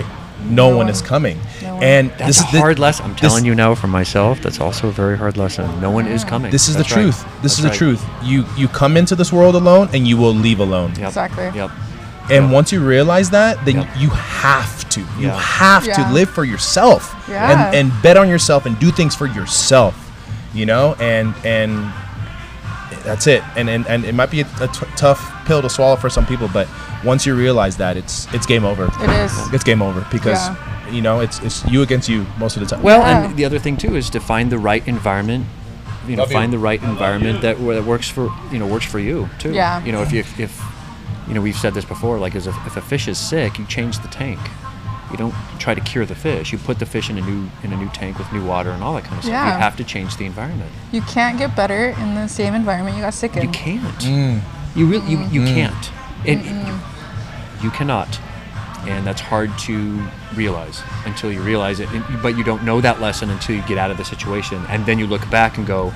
no, No one one. is coming. No one. And That's this a is the- hard lesson. I'm this- telling you now for myself. That's also a very hard lesson. No one is coming. This is That's the right. truth. This That's is the right. truth. You you come into this world alone, and you will leave alone. Yep. Exactly. Yep. And Yep. once you realize that, then Yep. you have to. You Yeah. have Yeah. to live for yourself. Yeah. And and bet on yourself and do things for yourself. You know, and and that's it. And and, and it might be a, a t- tough pill to swallow for some people, but once you realize that, it's it's game over. It is. It's game over because Yeah. you know it's it's you against you most of the time. Well, Yeah. and the other thing too is to find the right environment. You know, Love you. find the right environment that where that works for you know works for you too. Yeah. You know, if you if you know we've said this before, like as if, if a fish is sick, you change the tank. You don't try to cure the fish. You put the fish in a new in a new tank with new water and all that kind of stuff. Yeah. You have to change the environment. You can't get better in the same environment you got sick in. You can't. Mm. You really you, you Mm. can't. And you, you cannot. And that's hard to realize until you realize it. And, but you don't know that lesson until you get out of the situation, and then you look back and go,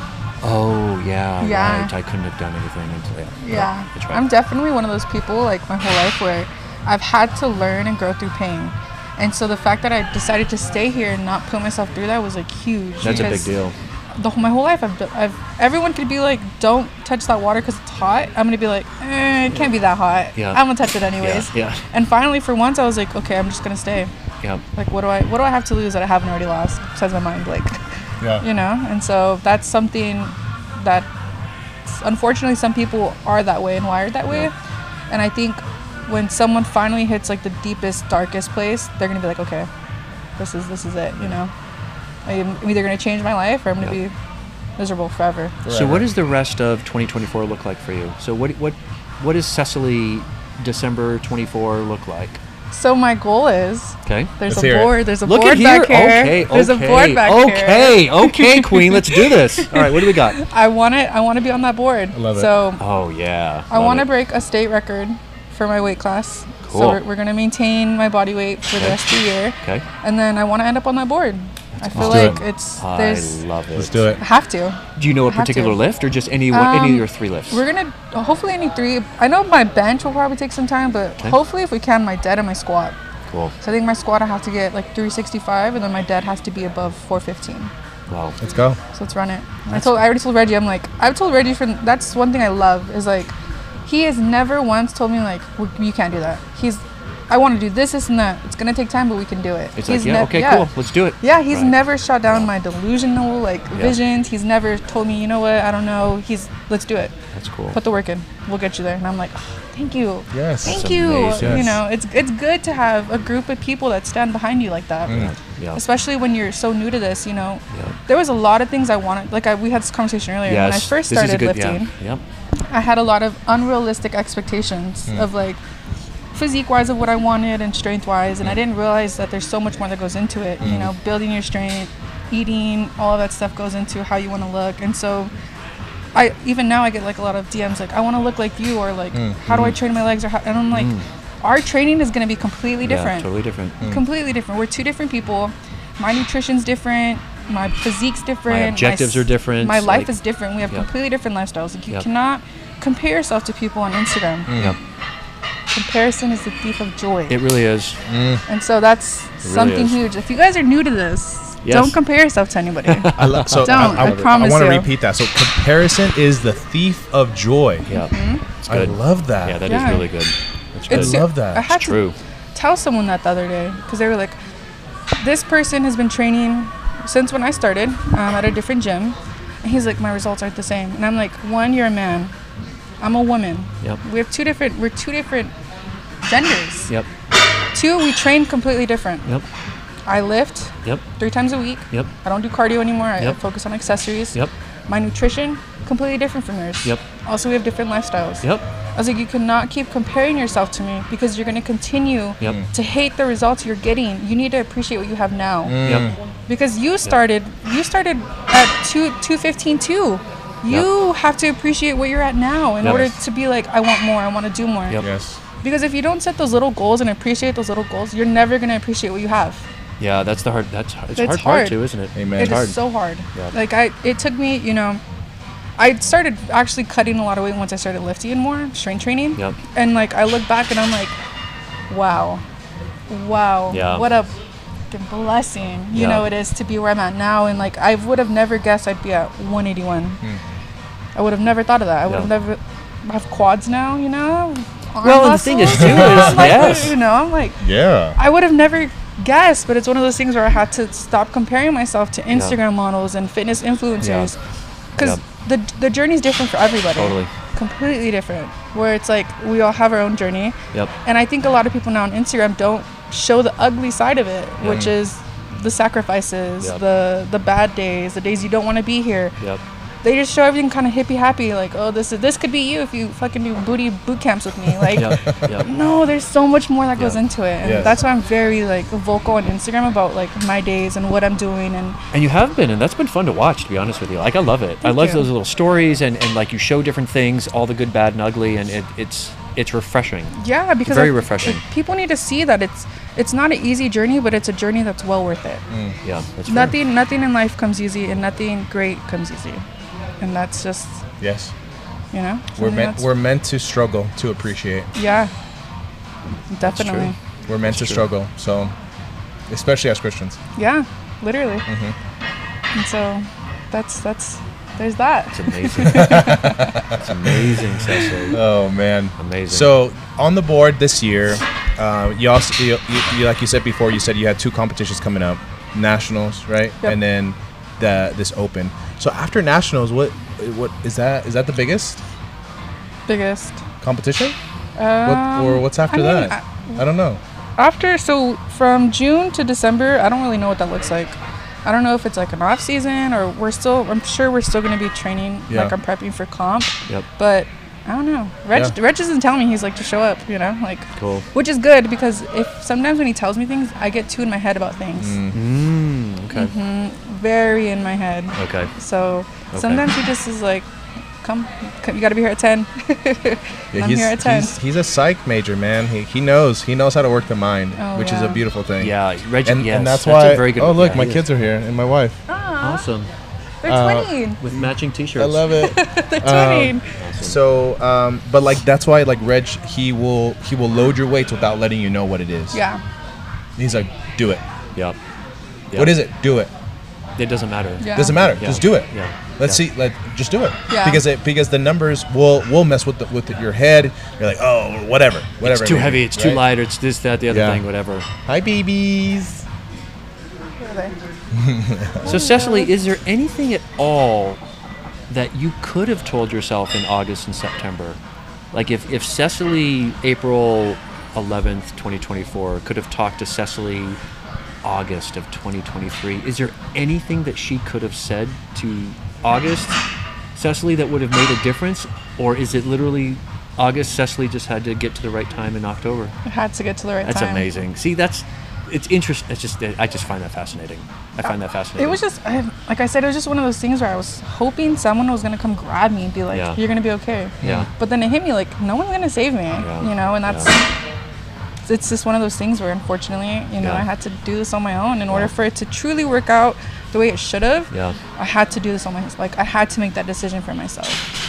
"Oh yeah, Yeah. right. I couldn't have done anything." Until yeah, Yeah. that's right. I'm definitely one of those people, like my whole life, where I've had to learn and grow through pain. And so the fact that I decided to stay here and not put myself through that was like huge. That's a big because deal. The, my whole life, I've, I've everyone could be like, "Don't touch that water because it's hot." I'm gonna be like, eh, "It can't be that hot. Yeah. I'm gonna touch it anyways." Yeah, yeah. And finally, for once, I was like, "Okay, I'm just gonna stay." Yeah. Like, what do I what do I have to lose that I haven't already lost besides my mind? Like, Yeah. you know. And so that's something that unfortunately some people are that way and wired that way. Yeah. And I think when someone finally hits like the deepest, darkest place, they're gonna be like, okay, this is this is it. You know, I'm either gonna change my life or I'm gonna Yeah. be miserable forever. So what does the rest of twenty twenty-four look like for you? So what what what does Cecily December twenty-four look like? So my goal is Okay. there's Let's a hear it. board. There's a Look board at here. back here. Okay. There's okay. a board back okay. here. Okay. Queen. Let's do this. All right. What do we got? I want it. I want to be on that board. I love it. So Oh yeah. I Love want to it. break a state record for my weight class. Cool. So we're, we're going to maintain my body weight for the Okay. rest of the year. Okay. And then I want to end up on that board. I feel Let's do like it. it's, I there's, love it. Let's do it. I have to. Do you know a I have particular to. lift or just any one, any of Um, your three lifts? We're going to, hopefully any three. I know my bench will probably take some time, but Okay. hopefully if we can, my dead and my squat. Cool. So I think my squat I have to get like three sixty-five and then my dead has to be above four fifteen. Wow. Let's go. So let's run it. I told, I already told Reggie, I'm like, I've told Reggie from, that's one thing I love is like, he has never once told me like, well, you can't do that. He's, I want to do this, this and that. It's going to take time, but we can do it. It's He's like, yeah, nev- okay, cool. Let's do it. Yeah, he's Right. never shut down my delusional like Yeah. visions. He's never told me, you know what, I don't know. He's, let's do it. That's cool. Put the work in. We'll get you there. And I'm like, oh, thank you. Yes. Thank That's you. amazing. You Yes. know, it's it's good to have a group of people that stand behind you like that. Mm. Yeah. Especially when you're so new to this, you know. Yeah. There was a lot of things I wanted. Like I, we had this conversation earlier. When I Yes. first This is a started good- lifting, Yeah. Yep. I had a lot of unrealistic expectations Mm. of like physique wise of what I wanted and strength wise, and I didn't realize that there's so much more that goes into it. You know, building your strength, eating, all of that stuff goes into how you want to look. And so, I even now I get like a lot of D Ms like I want to look like you, or like how do I train my legs, or how, and I'm like, our training is going to be completely different. Yeah, totally different. Completely different. We're two different people. My nutrition's different. My physique's different. My objectives s- are different, My life like- is different. We have Yep. completely different lifestyles. Like you Yep. cannot compare yourself to people on Instagram. Yep. Comparison is the thief of joy. It really is. And so that's really something is. huge. If you guys are new to this, Yes. don't compare yourself to anybody. I love. So Don't, I, I promise want to you. repeat that. So comparison is the thief of joy. Yeah. It's I good. love that. Yeah, that is Yeah. really good. That's good. It's I love that. I had It's true. to tell someone that the other day because they were like, this person has been training since when I started um, at a different gym. And he's like, my results aren't the same. And I'm like, one, you're a man. I'm a woman. Yep. We have two different, we're two different genders. Yep. Two, we train completely different. Yep. I lift Yep. three times a week. Yep. I don't do cardio anymore. I, I Yep. focus on accessories. Yep. My nutrition, completely different from yours. Yep. Also, we have different lifestyles. Yep. I was like, you cannot keep comparing yourself to me because you're going to continue Yep. to hate the results you're getting. You need to appreciate what you have now. Yep. Because you started, you started at two, two fifteen too. You have to appreciate where you're at now in Yep. order to be like, I want more, I want to do more. Yep. Yes. Because if you don't set those little goals and appreciate those little goals, you're never going to appreciate what you have. Yeah, that's the hard. That's it's, It's hard, hard. hard too, isn't it? Amen. It hard. is so hard. Yeah. Like I, it took me, you know, I started actually cutting a lot of weight once I started lifting more, strength training. Yep. And like I look back and I'm like, wow, wow, Yeah. what a fucking blessing, you Yeah. know, it is to be where I'm at now. And like, I would have never guessed I'd be at one eighty-one. I would have never thought of that. I would have Yeah. never have quads now, you know. Arm Well, and the thing is, muscles, too, you know? is- I'm like, yes. you know, I'm like, Yeah. I would have never guessed, but it's one of those things where I had to stop comparing myself to Instagram models and fitness influencers, because Yeah. the the journey's different for everybody. Totally. Completely different. Where it's like we all have our own journey, Yep. and I think a lot of people now on Instagram don't show the ugly side of it, which is the sacrifices, Yep. the the bad days, the days you don't want to be here. Yep. They just show everything kind of hippie happy, like, oh, this is this could be you if you fucking do booty boot camps with me. Like, Yep. Yep. no, there's so much more that goes Yeah. into it, and Yes. that's why I'm very like vocal on Instagram about like my days and what I'm doing. And And you have been, and that's been fun to watch, to be honest with you. Like, I love it. I Thank love you. those little stories, and, and like you show different things, all the good, bad, and ugly, and it, it's it's refreshing. yeah, because Very I- refreshing. like, people need to see that it's it's not an easy journey, but it's a journey that's well worth it. Yeah, that's fair. Nothing nothing in life comes easy, and nothing great comes easy, and that's just, Yes. you know, We're something meant that's- we're meant to struggle to appreciate. yeah, definitely, We're meant That's to true. struggle. So, especially as Christians. yeah, literally. Mm-hmm. And so that's that's there's that. It's amazing. It's amazing, Cecily. Oh man. Amazing. So on the board this year, uh, you also you, you, you, like you said before, you said you had two competitions coming up, nationals, right? Yep. And then the this open. So after nationals, what what is that? Is that the biggest Biggest. competition? Um, What, or what's after I mean, that? I, don't know. After, so from June to December, I don't really know what that looks like. I don't know if it's like an off season or we're still, I'm sure we're still going to be training, Yeah. like I'm prepping for comp, Yep. but I don't know. Reg, Yeah. Reg doesn't tell me, he's like, just show up, you know, like, Cool. which is good because if sometimes when he tells me things, I get too in my head about things. Mm, okay. Mm, very in my head. Okay. So Okay. sometimes he just is like, come, come you got to be here at ten. Yeah, I'm he's, here at ten. he's he's a psych major, man. He he knows he knows how to work the mind, Oh, which is yeah. a beautiful thing. Yeah, Reggie. And, yes, and that's, a why. very good, oh look, yeah, my he kids is. are here and my wife. Aw, Awesome. they're Uh, twinning. With matching T-shirts. I love it. They're um, twinning. So, um, but like that's why like Reg, he will he will load your weights without letting you know what it is. Yeah. He's like, do it. Yep. Yep. What is it? Do it. It doesn't matter. Yeah. Doesn't matter. Yeah. Just do it. Yeah. Let's Yeah. see. Let just do it. Yeah. Because it because the numbers will will mess with the, with your head. You're like, oh, whatever, whatever. It's too maybe, heavy. It's too right? light. Or it's this, that, the other Yeah. thing, whatever. Hi, babies. Where are they? So, Cecily, is there anything at all that you could have told yourself in August and September? Like if, if Cecily, April eleventh, twenty twenty-four, could have talked to Cecily August of twenty twenty-three, is there anything that she could have said to August, Cecily, that would have made a difference? Or is it literally August, Cecily just had to get to the right time in October? I had to get to the right That's time. amazing. See, that's, it's interesting. It's just, I just find that fascinating. I find that fascinating. It was just, I, like I said, it was just one of those things where I was hoping someone was gonna come grab me and be like, Yeah. "You're gonna be okay." Yeah. But then it hit me like, no one's gonna save me, Yeah. you know, and that's, Yeah. it's just one of those things where unfortunately, you know, Yeah. I had to do this on my own in order Yeah. for it to truly work out the way it should have. Yeah. I had to do this on my, like, I had to make that decision for myself.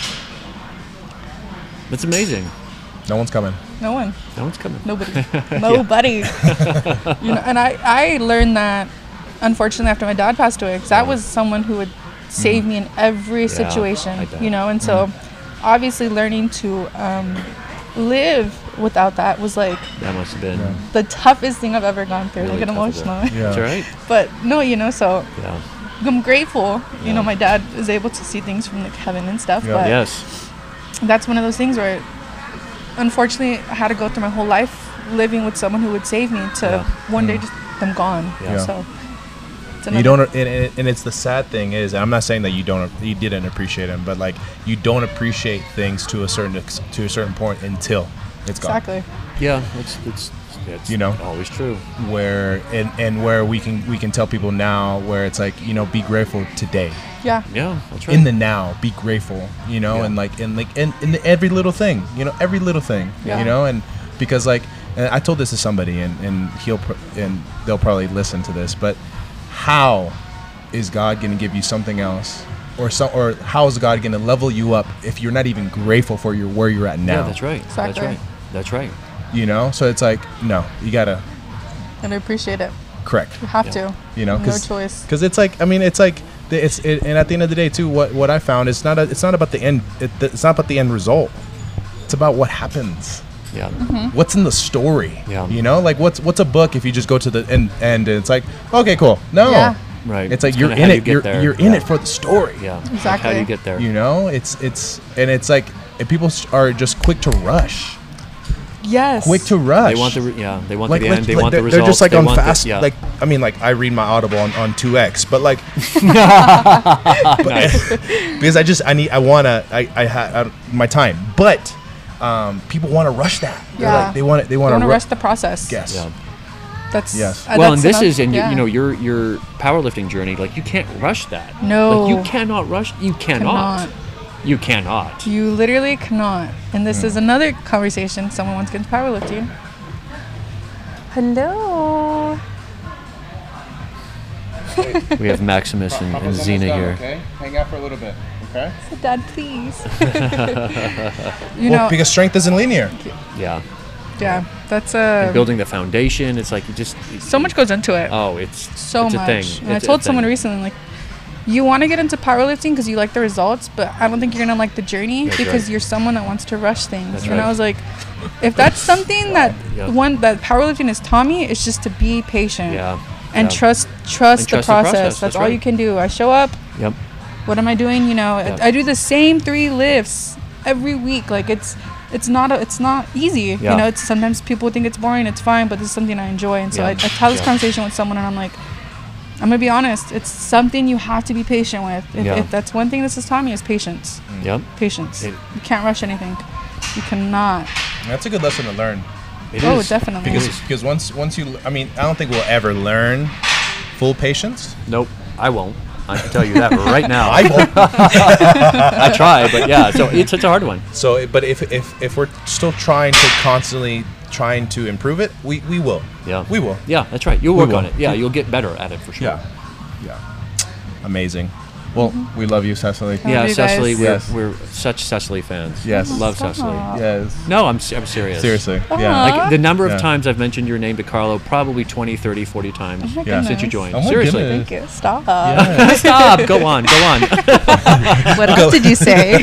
That's amazing. No one's coming. No one. No one's coming. Nobody. Nobody. You know, and I, I learned that unfortunately after my dad passed away, because that was someone who would save me in every situation, I bet. you know, and so obviously learning to um, live without that was like That must have been. the toughest thing I've ever gone through. Really I get tough, is it? emotional. Yeah. That's all right. But no, you know, so Yeah. I'm grateful, you Yeah. know, my dad is able to see things from like heaven and stuff, Yeah. but Yes. that's one of those things where unfortunately I had to go through my whole life living with someone who would save me to Yeah. one day just them gone. Yeah. Yeah. So it's You another- don't, and, and and it's the sad thing is, I'm not saying that you don't, you didn't appreciate him, but like you don't appreciate things to a certain ex- to a certain point until it's gone. exactly. Yeah. It's it's it's You know? always true. Where and and where we can we can tell people now, where it's like, you know, be grateful today, Yeah. Yeah. That's right. in the now, be grateful, you know, Yeah. and like and like in, in every little thing, you know, every little thing, Yeah. you know, and because like, and I told this to somebody, and and he'll pr- and they'll probably listen to this, but how is God going to give you something else, or some, or how is God going to level you up if you're not even grateful for your where you're at now? Yeah. That's right. That's Exactly. right. That's right. You know, so it's like, no, you gotta And I appreciate it. Correct. You have Yeah. to. You know, No cause, choice. Because it's like, I mean, it's like, the- it's it, and at the end of the day too, what what I found is not a, it's not about the end. It, it's not about the end result. It's about what happens. Yeah. Mm-hmm. What's in the story? Yeah. You know, like what's what's a book if you just go to the end end and it's like, okay, cool. No. Yeah. Right. It's like It's you're kinda in how you it. get You're there. you're in Yeah. it for the story. Yeah. Like, how Exactly. do you get there? You know, it's it's and it's like and people s- are just quick to rush. Yes. Quick to rush. They want the re- yeah. They want like, the like, end. They like want they're, the results. they're just like they on want the- fast. yeah. Like I mean, like I read my Audible on, on two X, but like Nice. because I just I need I wanna I I have my time, but um, people want to rush that. They're Yeah. like, they want it. They You want want to to rush the process. Yes. Yeah. That's Yes. uh, Well, that's and this enough- is in your yeah. you know your your powerlifting journey. Like you can't rush that. No. Like you cannot rush. You cannot. Cannot. You cannot. You literally cannot. And this Hmm. is another conversation. Someone wants to get into powerlifting. Hello. We have Maximus and, and Xena here. Okay, hang out for a little bit. Okay. Dad, please. you Well, know, because strength isn't linear. Yeah. yeah, that's a And building the foundation. It's like you just so much goes into it. Oh, it's so it's much. a thing. And I It's a told someone thing. recently, like, you want to get into powerlifting because you like the results, but I don't think you're gonna like the journey That's because right. you're someone that wants to rush things. That's and right. I was like, if that's something that Yeah. one that powerlifting has taught me, it's just to be patient Yeah. and yeah. trust trust, And the, trust the process. process, That's, that's all right. you can do. I show up. Yep. What am I doing? You know, Yeah. I, I do the same three lifts every week. Like it's it's not a, it's not easy. Yeah. You know, it's sometimes people think it's boring. It's fine, but this is something I enjoy. And so Yeah. I, I have this Yeah. conversation with someone, and I'm like, I'm gonna be honest. It's something you have to be patient with. If, Yeah. if that's one thing this has taught me is patience. Yep. Patience. It- you can't rush anything. You cannot. That's a good lesson to learn. It oh, is. definitely. Because because once once you, I mean, I don't think we'll ever learn full patience. Nope. I won't. I can tell you that right now. I won't. I try, but yeah, so it's it's a hard one. So, but if if if we're still trying to constantly trying to improve it, we we will. Yeah. We will. Yeah, that's right. You'll We work will. on it. Yeah, you'll get better at it for sure. Yeah. Yeah. Amazing. Well, we love you, Cecily. Love Yeah, you Cecily, guys. we're, Yes. we're such Cecily fans. Yes. Love Stop. Cecily. Yes. No, I'm, s- I'm serious. Seriously. Aw. Yeah. Like the number of Yeah. times I've mentioned your name to Carlo, probably twenty, thirty, forty times Oh my Yeah. since you goodness. joined. Oh my Seriously. goodness. Thank you. Stop. Yeah. Stop. Go on. Go on. What else did you say?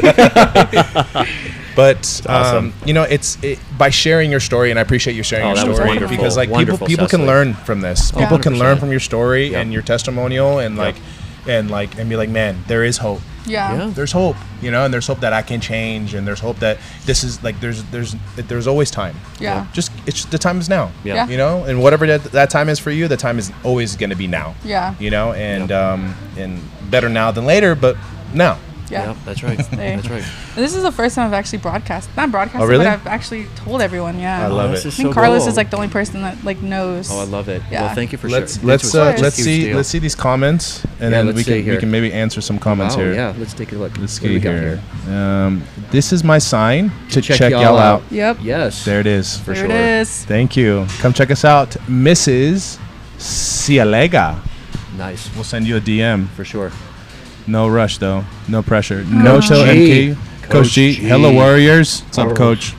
But awesome. um, you know, it's it, by sharing your story, and I appreciate you sharing Oh, your that was story wonderful. because like Wonderful, people people can Cecily. learn from this. Oh, People can learn one hundred percent. from your story Yep. and your testimonial, and Yep. like and like and be like, man, there is hope. yeah. Yeah. There's hope, you know, and there's hope that I can change, and there's hope that this is like there's there's there's always time. Yeah. Just it's the time is now. Yeah. Yeah. You know, and whatever that, that time is for you, the time is always going to be now. Yeah. You know, and Yeah. um and better now than later, but now. Yeah. Yep, that's right. Hey. That's right. This is the first time I've actually broadcast. Not broadcasted, Oh, really? but I've actually told everyone. Yeah. I love this it. is I think so Carlos cool. is like the only person that like knows. Oh, I love it. Yeah. Well, thank you for Let's sharing. let's This was uh, a let's huge see deal. let's see these comments, and Yeah, then let's we see can here. we can maybe answer some comments Wow, here. Yeah, let's take a look. Let's What do we see got here. Um, this is my sign to check, Check y'all, y'all out. out. Yep. Yes. There it is. For there sure. it is. Thank you. Come check us out, Missus Cialega. Nice. We'll send you a D M. For sure. No rush though. No pressure. No Coach till G. M K. Coach G. G. Hello Warriors. What's up, Arf. Coach?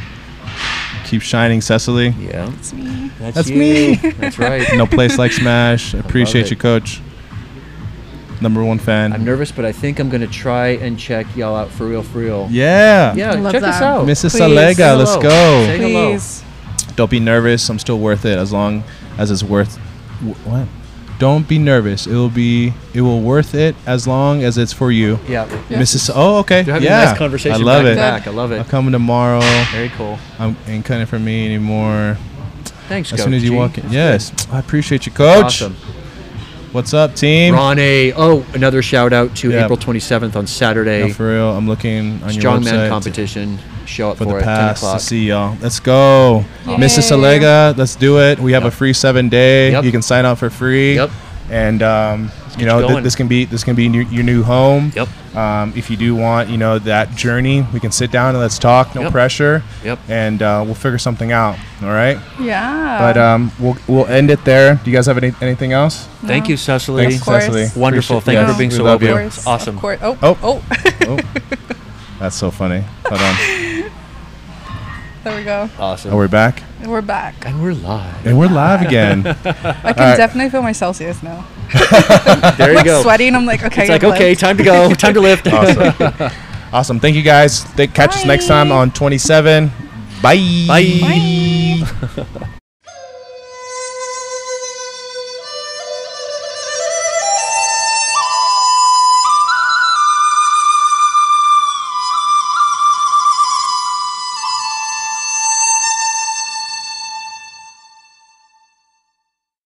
Keep shining, Cecily. Yeah. It's me. That's, That's you. me. That's right. No place like Smash. Appreciate it. you, Coach. Number one fan. I'm nervous, but I think I'm gonna try and check y'all out for real, for real. Yeah. Yeah, Love check us that. out. Missus Please. Salega, Say let's hello. go. Say hello. Please. Don't be nervous. I'm still worth it as long as it's worth. wh- What? Don't be nervous. It will be. It will worth it as long as it's for you, Yeah. Yeah. Missus Oh, okay. They're having yeah. a nice conversation. I love back it. to back. I love I'm it. coming tomorrow. Very cool. I'm ain't cutting for me anymore. Thanks, As Coach soon as you G. walk in. That's Yes. good. I appreciate you, Coach. Awesome. What's up, team? Ronnie. Oh, another shout out to Yeah. April twenty-seventh on Saturday. No, for real. I'm looking on your Strongman website competition. Show up for for, the it. ten past o'clock. to see y'all. Let's go, Yay. Missus Salega. Let's do it. We have Yep. a free seven day. Yep. You can sign up for free. Yep. And um, you get know you th- going. this can be this can be your, your new home. Yep. Um, if you do want you know that journey, we can sit down and let's talk. No Yep. pressure. Yep. And uh, we'll figure something out. All right. Yeah. But um, we'll we'll end it there. Do you guys have any anything else? Thank No. you, Cecily. Thanks, Of course. Cecily. Wonderful. Appreciate- Thank you yes, for being we so love open. you. Of course. It's awesome. Of course. Oh. Oh. Oh. Oh, that's so funny. Hold on. There we go. Awesome. Oh, we're back, And we're back. and we're live. and we're live again. I can right. definitely feel my Celsius now. There you Like go. sweating. I'm like, okay. It's like, I'm okay, lift. time to go. Time to lift. Awesome. Awesome. Thank you guys. Th- catch us next time Bye. on twenty-seven. Bye. Bye. Bye.